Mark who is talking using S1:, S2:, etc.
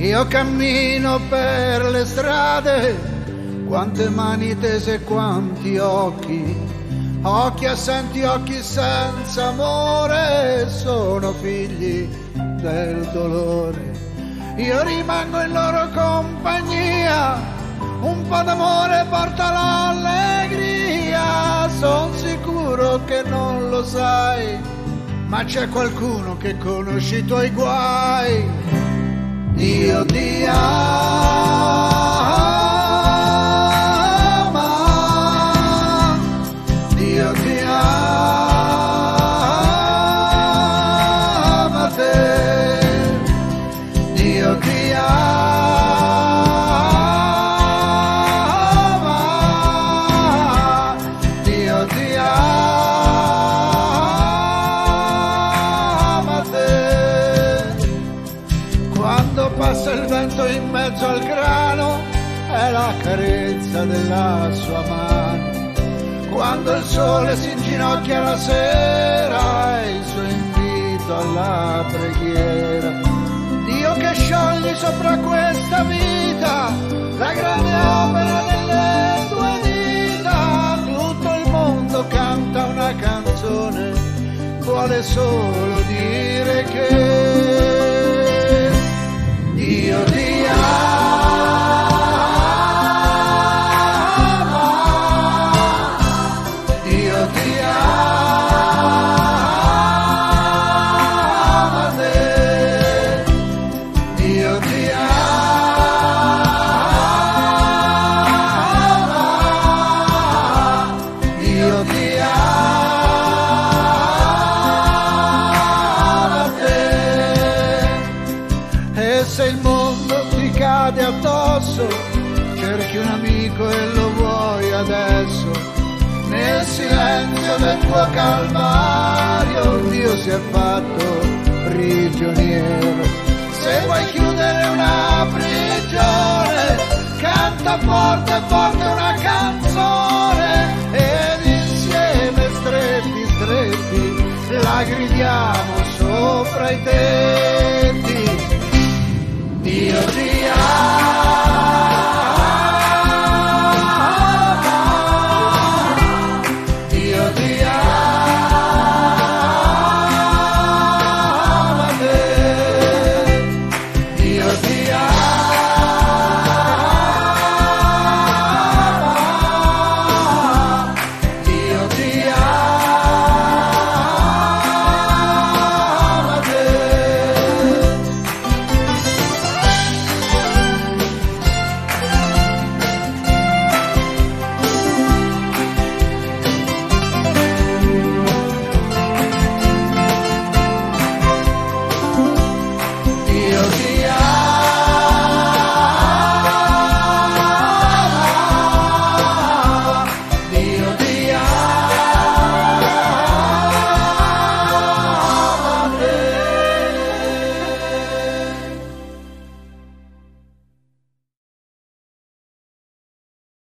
S1: Io cammino per le strade, quante mani tese e quanti occhi, occhi assenti, occhi senza amore, sono figli del dolore. Io rimango in loro compagnia, un po' d'amore porta l'allegria. Son sicuro che non lo sai, ma c'è qualcuno che conosce i tuoi guai. Dio ti ama, Dio ti ama te, Dio ti ama, Dio ti ama te. Quando passa il vento in mezzo al grano è la carezza della sua mano. Quando il sole si inginocchia la sera è il suo invito alla preghiera. Dio che sciogli sopra questa vita la grande opera delle tue dita. Tutto il mondo canta una canzone, vuole solo dire che Dio ti ama, Dio ti ama te, Dio ti ama, Dio ti ama te. E se il mondo ti cade addosso, cerchi un amico e lo vuoi adesso. Nel silenzio del tuo calvario Dio si è fatto prigioniero. Se vuoi chiudere una prigione, canta forte forte una canzone ed insieme stretti stretti la gridiamo sopra i tetti. Dio ti ama.